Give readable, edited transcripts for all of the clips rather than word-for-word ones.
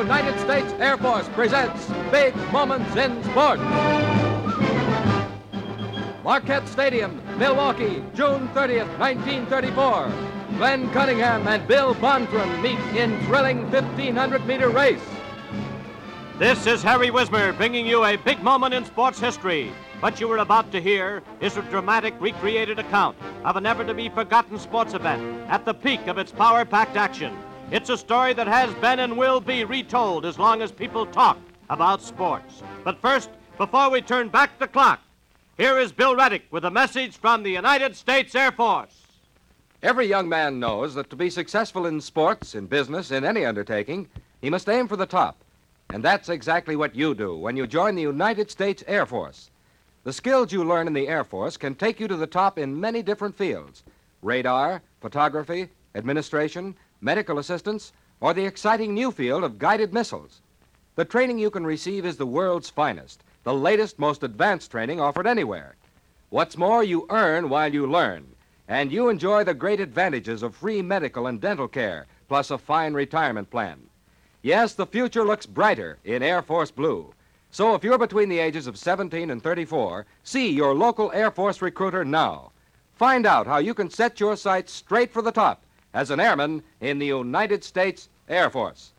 United States Air Force presents Big Moments in Sport. Marquette Stadium, Milwaukee, June 30th, 1934. Glenn Cunningham and Bill Bonthram meet in thrilling 1,500-meter race. This is Harry Wismer bringing you a big moment in sports history. What you are about to hear is a dramatic recreated account of a never-to-be-forgotten sports event at the peak of its power-packed action. It's a story that has been and will be retold as long as people talk about sports. But first, before we turn back the clock, here is Bill Reddick with a message from the United States Air Force. Every young man knows that to be successful in sports, in business, in any undertaking, he must aim for the top. And that's exactly what you do when you join the United States Air Force. The skills you learn in the Air Force can take you to the top in many different fields: radar, photography, administration, medical assistance, or the exciting new field of guided missiles. The training you can receive is the world's finest, the latest, most advanced training offered anywhere. What's more, you earn while you learn, and you enjoy the great advantages of free medical and dental care, plus a fine retirement plan. Yes, the future looks brighter in Air Force Blue. So if you're between the ages of 17 and 34, see your local Air Force recruiter now. Find out how you can set your sights straight for the top as an airman in the United States Air Force.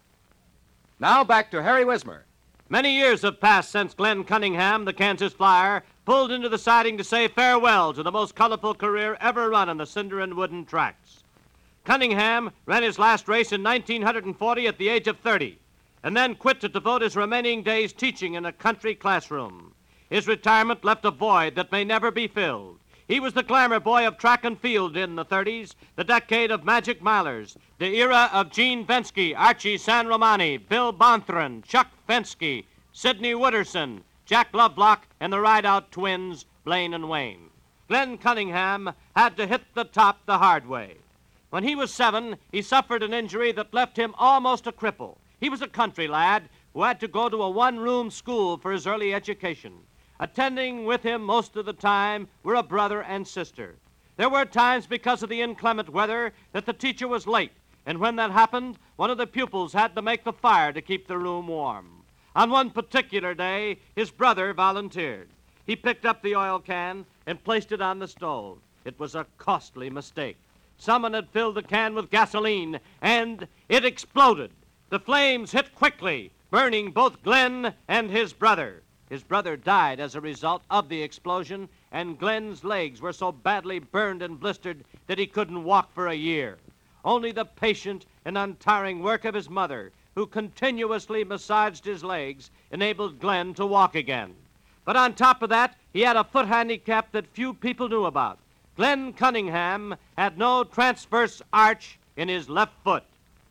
Now back to Harry Wismer. Many years have passed since Glenn Cunningham, the Kansas Flyer, pulled into the siding to say farewell to the most colorful career ever run on the cinder and wooden tracks. Cunningham ran his last race in 1940 at the age of 30. And then quit to devote his remaining days teaching in a country classroom. His retirement left a void that may never be filled. He was the glamour boy of track and field in the 30s, the decade of magic milers, the era of Gene Venske, Archie San Romani, Bill Bonthram, Chuck Fenske, Sidney Wooderson, Jack Lovelock, and the Rideout twins, Blaine and Wayne. Glenn Cunningham had to hit the top the hard way. When he was 7, he suffered an injury that left him almost a cripple. He was a country lad who had to go to a one-room school for his early education. Attending with him most of the time were a brother and sister. There were times, because of the inclement weather, that the teacher was late, and when that happened, one of the pupils had to make the fire to keep the room warm. On one particular day, his brother volunteered. He picked up the oil can and placed it on the stove. It was a costly mistake. Someone had filled the can with gasoline, and it exploded. The flames hit quickly, burning both Glenn and his brother. His brother died as a result of the explosion, and Glenn's legs were so badly burned and blistered that he couldn't walk for a year. Only the patient and untiring work of his mother, who continuously massaged his legs, enabled Glenn to walk again. But on top of that, he had a foot handicap that few people knew about. Glenn Cunningham had no transverse arch in his left foot.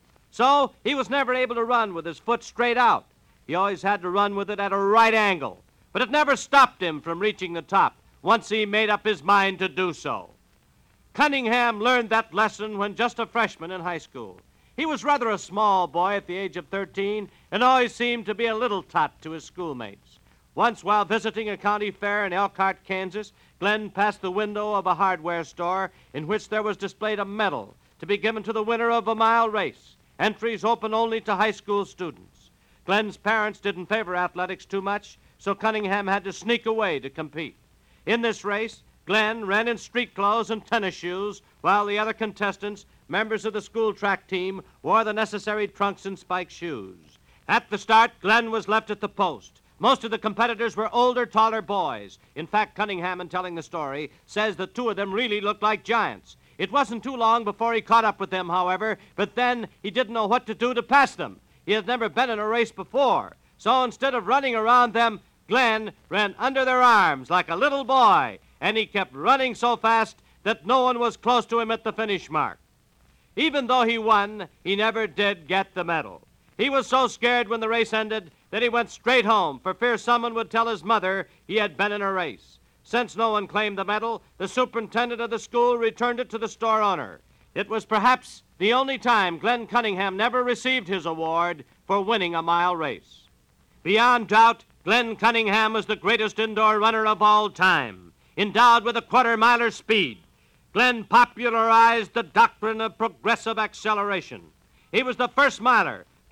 So he was never able to run with his foot straight out. He always had to run with it at a right angle. But it never stopped him from reaching the top once he made up his mind to do so. Cunningham learned that lesson when just a freshman in high school. He was rather a small boy at the age of 13 and always seemed to be a little tot to his schoolmates. Once, while visiting a county fair in Elkhart, Kansas, Glenn passed the window of a hardware store in which there was displayed a medal to be given to the winner of a mile race. Entries open only to high school students. Glenn's parents didn't favor athletics too much, so Cunningham had to sneak away to compete. In this race, Glenn ran in street clothes and tennis shoes, while the other contestants, members of the school track team, wore the necessary trunks and spiked shoes. At the start, Glenn was left at the post. Most of the competitors were older, taller boys. In fact, Cunningham, in telling the story, says that 2 of them really looked like giants. It wasn't too long before he caught up with them, however, but then he didn't know what to do to pass them. He had never been in a race before. So instead of running around them, Glenn ran under their arms like a little boy, and he kept running so fast that no one was close to him at the finish mark. Even though he won, he never did get the medal. He was so scared when the race ended that he went straight home for fear someone would tell his mother he had been in a race. Since no one claimed the medal, the superintendent of the school returned it to the store owner. It was perhaps the only time Glenn Cunningham never received his award for winning a mile race. Beyond doubt, Glenn Cunningham was the greatest indoor runner of all time. Endowed with a quarter-miler's speed, Glenn popularized the doctrine of progressive acceleration. He was the first miler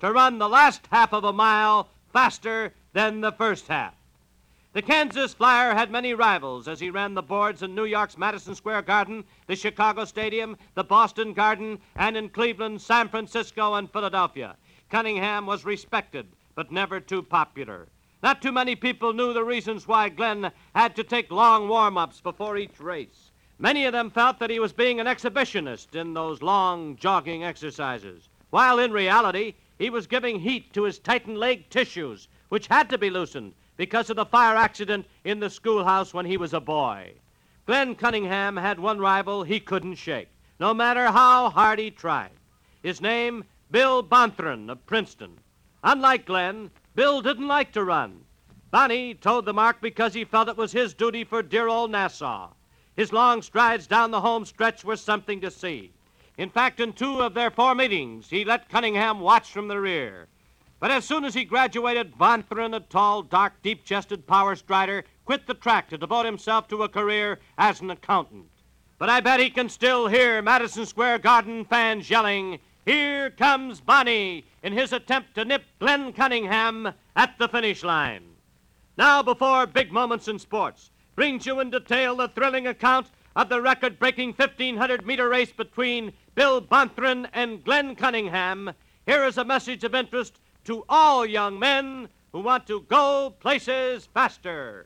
to run the last half of a mile faster than the first half. The Kansas Flyer had many rivals as he ran the boards in New York's Madison Square Garden, the Chicago Stadium, the Boston Garden, and in Cleveland, San Francisco, and Philadelphia. Cunningham was respected, but never too popular. Not too many people knew the reasons why Glenn had to take long warm-ups before each race. Many of them felt that he was being an exhibitionist in those long jogging exercises, while in reality, he was giving heat to his tightened leg tissues, which had to be loosened because of the fire accident in the schoolhouse when he was a boy. Glenn Cunningham had one rival he couldn't shake, no matter how hard he tried. His name, Bill Bonthron of Princeton. Unlike Glenn, Bill didn't like to run. Bonnie towed the mark because he felt it was his duty for dear old Nassau. His long strides down the home stretch were something to see. In fact, in 2 of their 4 meetings, he let Cunningham watch from the rear. But as soon as he graduated, Bonthron, a tall, dark, deep-chested power strider, quit the track to devote himself to a career as an accountant. But I bet he can still hear Madison Square Garden fans yelling, "Here comes Bonnie," in his attempt to nip Glenn Cunningham at the finish line. Now, before Big Moments in Sports brings you in detail the thrilling account of the record-breaking 1,500-meter race between Bill Bonthron and Glenn Cunningham, here is a message of interest to all young men who want to go places faster.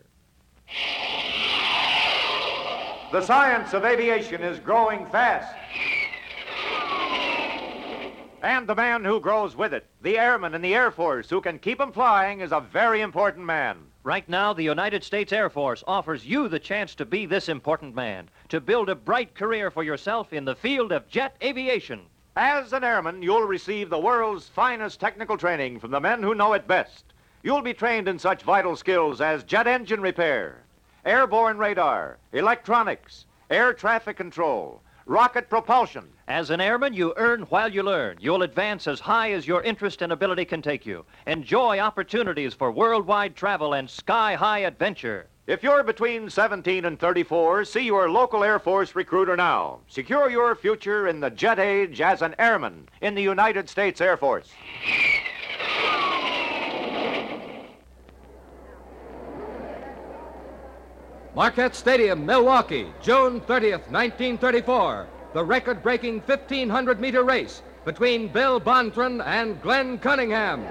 The science of aviation is growing fast. And the man who grows with it, the airman in the Air Force who can keep 'em flying, is a very important man. Right now, the United States Air Force offers you the chance to be this important man, to build a bright career for yourself in the field of jet aviation. As an airman, you'll receive the world's finest technical training from the men who know it best. You'll be trained in such vital skills as jet engine repair, airborne radar, electronics, air traffic control, rocket propulsion. As an airman, you earn while you learn. You'll advance as high as your interest and ability can take you. Enjoy opportunities for worldwide travel and sky-high adventure. If you're between 17 and 34, see your local Air Force recruiter now. Secure your future in the jet age as an airman in the United States Air Force. Marquette Stadium, Milwaukee, June 30th, 1934. The record-breaking 1,500-meter race between Bill Bonthron and Glenn Cunningham.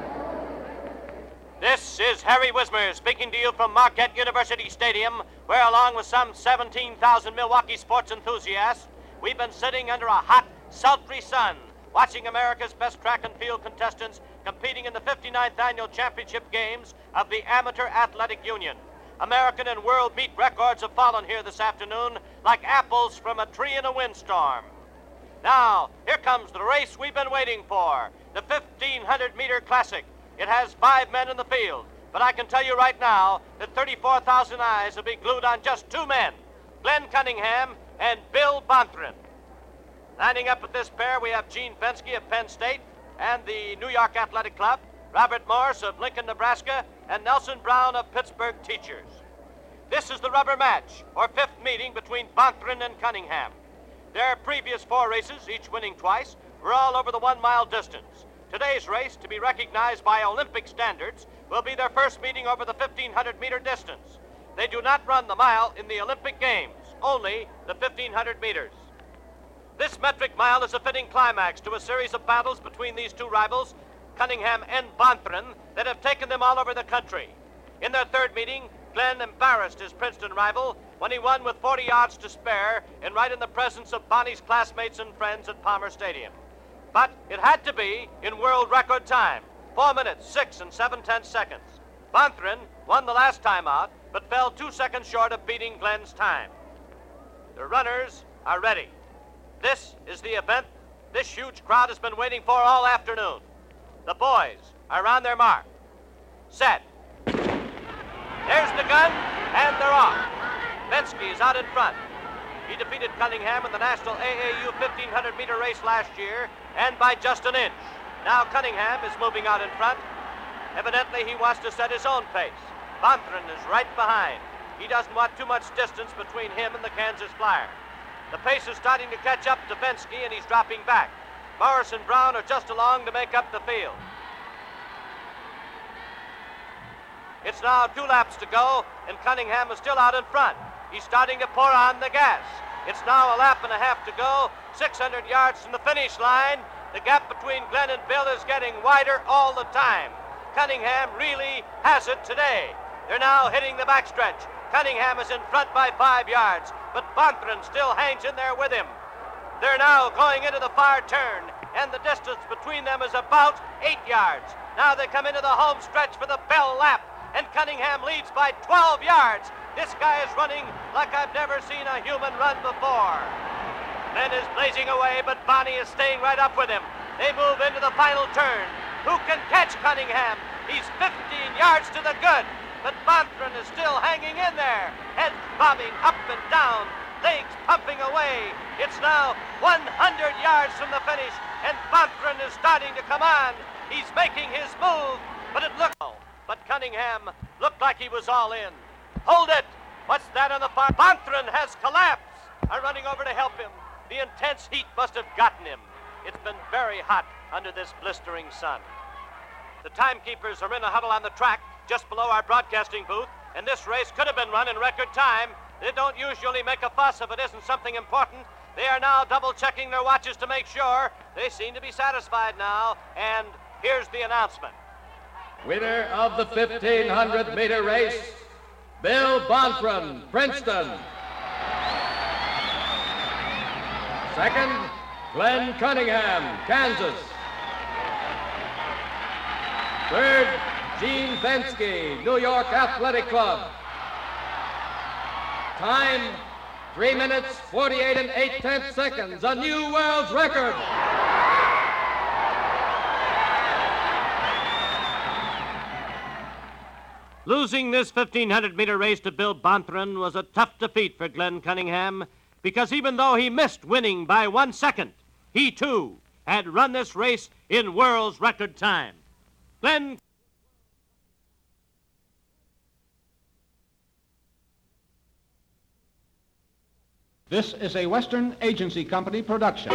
This is Harry Wismer speaking to you from Marquette University Stadium, where along with some 17,000 Milwaukee sports enthusiasts, we've been sitting under a hot, sultry sun, watching America's best track and field contestants competing in the 59th Annual Championship Games of the Amateur Athletic Union. American and world meet records have fallen here this afternoon like apples from a tree in a windstorm. Now, here comes the race we've been waiting for, the 1,500-meter Classic. It has 5 men in the field, but I can tell you right now that 34,000 eyes will be glued on just 2 men, Glenn Cunningham and Bill Bonthron. Lining up with this pair, we have Gene Fensky of Penn State and the New York Athletic Club, Robert Morris of Lincoln, Nebraska, and Nelson Brown of Pittsburgh Teachers. This is the rubber match, or 5th meeting between Bonthron and Cunningham. Their previous 4 races, each winning twice, were all over the 1-mile distance. Today's race, to be recognized by Olympic standards, will be their first meeting over the 1,500-meter distance. They do not run the mile in the Olympic Games, only the 1,500 meters. This metric mile is a fitting climax to a series of battles between these 2 rivals, Cunningham and Bonthron, that have taken them all over the country. In their 3rd meeting, Glenn embarrassed his Princeton rival when he won with 40 yards to spare and right in the presence of Bonnie's classmates and friends at Palmer Stadium. But it had to be in world record time, 4 minutes, 6 and 7/10 seconds. Bonthron won the last time out, but fell 2 seconds short of beating Glenn's time. The runners are ready. This is the event this huge crowd has been waiting for all afternoon. The boys are on their mark. Set. There's the gun, and they're off. Fensky is out in front. He defeated Cunningham in the National AAU 1,500-meter race last year, and by just an inch. Now Cunningham is moving out in front. Evidently, he wants to set his own pace. Bonthron is right behind. He doesn't want too much distance between him and the Kansas Flyer. The pace is starting to catch up to Fensky, and he's dropping back. Morris and Brown are just along to make up the field. It's now 2 laps to go, and Cunningham is still out in front. He's starting to pour on the gas. It's now a lap and a half to go, 600 yards from the finish line. The gap between Glenn and Bill is getting wider all the time. Cunningham really has it today. They're now hitting the backstretch. Cunningham is in front by 5 yards, but Bonthron still hangs in there with him. They're now going into the far turn, and the distance between them is about 8 yards. Now they come into the home stretch for the bell lap, and Cunningham leads by 12 yards. This guy is running like I've never seen a human run before. Glenn is blazing away, but Bonnie is staying right up with him. They move into the final turn. Who can catch Cunningham? He's 15 yards to the good, but Bonthron is still hanging in there, head bobbing up and down, legs pumping away. It's now 100 yards from the finish, and Bonthron is starting to come on. He's making his move, but But Cunningham looked like he was all in. Hold it! What's that on the far? Bonthron has collapsed. I'm running over to help him. The intense heat must have gotten him. It's been very hot under this blistering sun. The timekeepers are in a huddle on the track just below our broadcasting booth, and this race could have been run in record time. They don't usually make a fuss if it isn't something important. They are now double-checking their watches to make sure. They seem to be satisfied now, and here's the announcement. Winner of the 1,500-meter race, Bill Bonthron, Princeton. Second, Glenn Cunningham, Kansas. Third, Gene Fensky, New York Athletic Club. Time, 3 minutes, 48 and 8/10 seconds, a new world's record. Losing this 1,500-meter race to Bill Bonthron was a tough defeat for Glenn Cunningham, because even though he missed winning by 1 second, he, too, had run this race in world's record time. Glenn... This is a Western Agency Company production.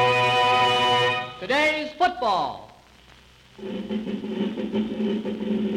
Today's football.